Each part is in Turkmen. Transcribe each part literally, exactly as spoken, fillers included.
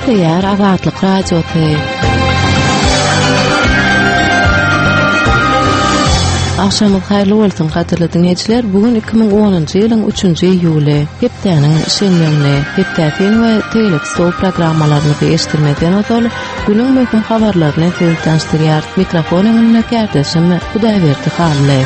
Gepleýär Azatlyk radiosy. Akşamyz haýrly bolsun gaderli dinleýijiler. Bugün iki ming onunçy ýylyň üçünji iýuly. Hepdeniň şeňňeňi, hepdäkin we teýlik stol programmalaryny eşitdirmeden öňe günüň möhüm habarlaryny size tanıştyrýar. Mikrofonyny kärdişim Hudaýberdi Halilé.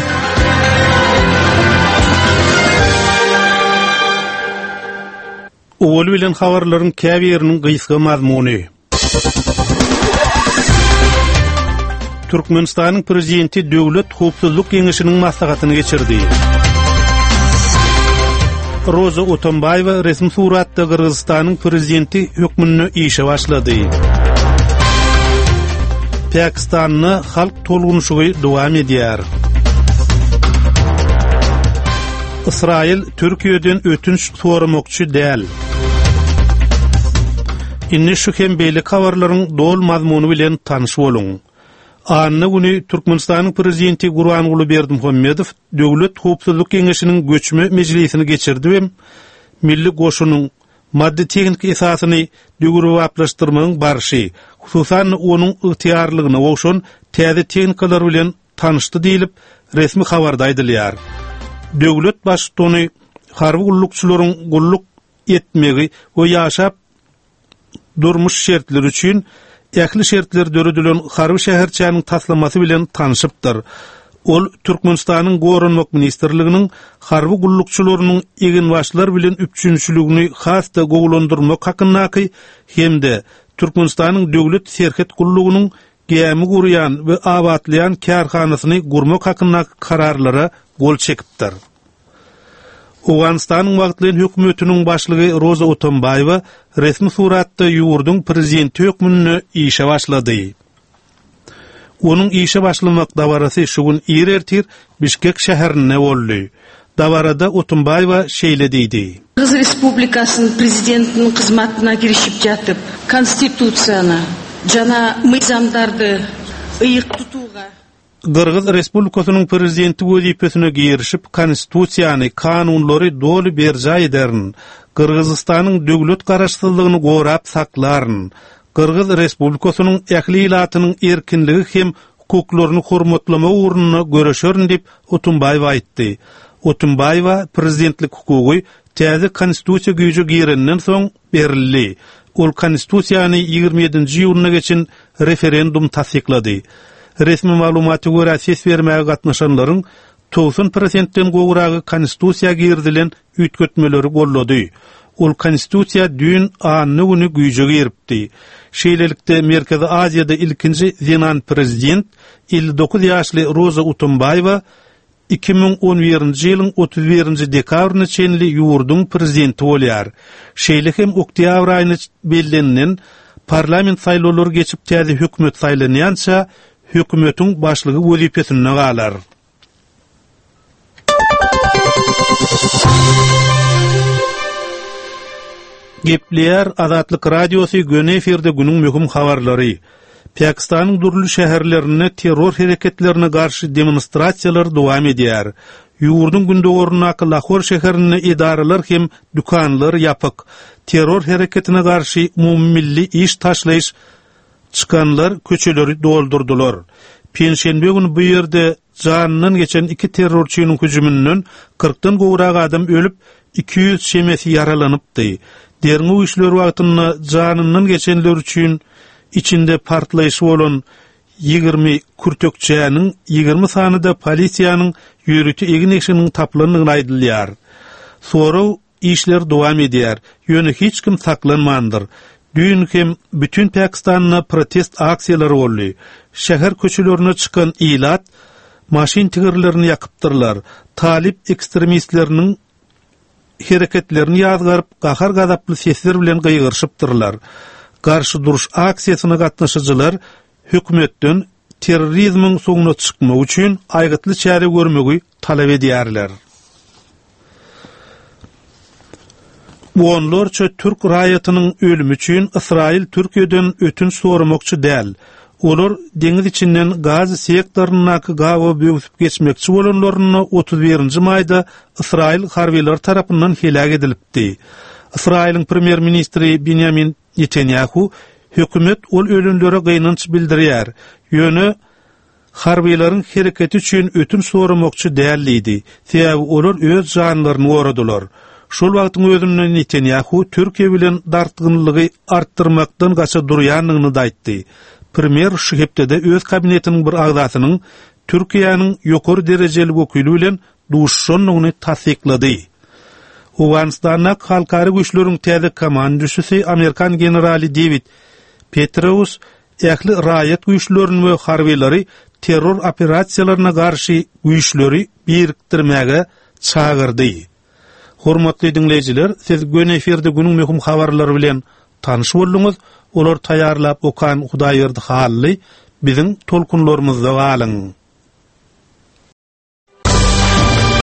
Owul bilen habarlaryň käbiriniň gysga mazmuny. Türkmenistanyň prezidenti Döwlet Howpsuzlyk Geňeşiniň maslahatyny geçirdi. Roza Otunbaýewa resmi suratda Kyrgyzstanyň prezidenti hökmüni işe başlady. Pakistanyň halk tolgunşugy dowam edýär. İsrail Türkiýeden ötünç soramokçy däl. Inni şu hem beýle habarlaryň dol mazmuny bilen tanyş boluň. Anna güni Türkmenistanyň prezidenti Gurbanuly Berdimuhammedow Döwlet Howpsuzlyk Geňeşiniň göçme mejlisini geçirdi we milli goşunyň maddi tehnik esasyny döwürwaplaşdyrmagyň barşy, hususan onuň ygtyarlygyna oşun täze tehnikalar bilen tanışdy diýilip resmi habarda aýdylýar. Döwlet başçyny harby gullukçylaryň gulluk etmegi we ýaşap durmuş şertleri üçin ähli şertler döredilen harby şäherçäniň taslamasy bilen tanışypdyr. Ol Türkmenistanyň Gorunmak ministrliginiň harby gullukçylarynyň eginbaşlar bilen üçünçiligini hasda gowlandyrmak hakyndaky hemde Türkmenistanyň döwlet serhet gullugynyň gämi gurýan we abatlayan kärhanasyny gurmak hakyndaky kararlara gol çekipdir. Owganistanyň wagtly hökümetiniň başlygy Roza Otunbaýewa resmi suratda ýurduň prezidenti hökmüni işe başlady. Onuň işe başlamak dawarasy şu gün ýerertir Bişkek şäherine boldy. Dawarada Otunbaýewa şeýle diýdi. Kırgız Respublikasynyň prezidentiniň hyzmatyna girişip jatyp, konstitusiýany jana myzamdardy ýyk tutuga Kırgız Respublikasynyň prezidenti wezipesine girişip konstitusiýany, kanunlary doly berja ederin. Kırgızstanyň döwlet garaşsyzlygyny gorap saklaryn. Kırgız Respublikasynyň ählilatynyň erkinligi hem hukuklaryny hormatlamak urunyna göreşerin dip Otunbaýewa aýtdy. Otunbaýewa prezidentlik hukugy täze konstitusiýa güýje girenden soň berildi. Ol konstitusiýany ýygrimi ýedinji ýylyna geçen referendum tasdiklady. Resmi malumaty görä ses bermäge gatnaşanlaryň doksan prosentden gowragy konstitusiýa girdilen üýtgetmeleri bollady. Ol konstitusiýa dün anny güni güýje giripdi. Şeýlelikde Merkezi Aziýada ilkinji zenan prezident elli dokuz ýaşly Roza Otunbaýewa iki ming on birinji ýylyň otuz birinji dekabryna çenli ýurduň prezidenti bolýar. Şeýle hem oktyabr aýyna bellenen parlament saýlawlary geçip täze hökümet saýlanýança hökümetiň başlygy wezipesine galar. Gepleýär Azatlyk radiosy göne eferde günüň möhüm habarlary. Pakistanyň durly şäherlerinde terror hereketlerine garşy demonstrasiýalar dowam edýär. Ýurduň gündöwrünaky Lahor şäherine idaralar hem dükanlar ýapyk. Terror hereketine garşy umummilli iş taşlaýyş çıkanlar köçeleri doldurdular. Penşenbe günü bu ýerde janynyň geçen iki terrorçynyň hüjümünden kırkdan gowrak adam ölüp iki yüz şemesi yaralanypdy. Derňi işler wagtynda janynyň geçenler üçin içinde partlaýyş bolan ýygrimi kürtökçäniň ýygrimi sanyda polisiýanyň ýörüti egin eşiniň taplandygyny aýdylýar. Soraw işler dowam edýär. Ýöne hiç kim saklanmandyr. Dün hem bütün Pakistan'na protest aksiyaları boldy. Şäher köçelerine çıkan ilat, maşin tigirlerini yakıptırlar. Talip ekstremistlerinin hareketlerini ýazgaryp, gahar gazaply sesler bilen gıýgyrşypdyrlar. Garşy duruş aksiýasyna gatnaşyjylar hökümetden terrorizmiň soňuna çykmak üçin aýgytly çäre görmegi talap edýärler. Onlarca Türk raýatynyň ölümi üçin Israil Türkiýeden ötünç soramokçy däl. Olar deňiz içinden gaz sektorunaky gawa böwüp geçmekçi bolanlaryny otuz birinji maýda Israil harbylar tarapyndan helak edilipdi. Israil'in premier ministri Benjamin Netanyahu hökümet ol ölünlere gynanç bildirýär. Ýöne harbiýlaryň hereketi üçin ötün soramokçy däldi. Sebäbi olar öz janlaryny goradylar. Şol wagtyň özünde Netanyahu Türkiýe bilen dartgynlygy artdyrmakdan gaça durýanlygyny da aýtdy. Premier şu hepdede öz kabinetiniň bir agzasynyň Türkiýanyň ýokary derejeli wekili bilen duşşanlygyny tasdiklady. Owganistana halkary güýçleriň täze komandasyy Amerikan generali David Petraeus ähli raýat güýçlerini we harbiýlary terror operasiýalaryna garşy güýçleri birikdirmäge çagyrdy. Hormatly dinleýijiler, siz gün eferde günüň möhüm habarlary bilen tanyş bolduňyz. Olar taýýarlap okan Hudaý berdi hally biziň tolkunlarymyzda galyň.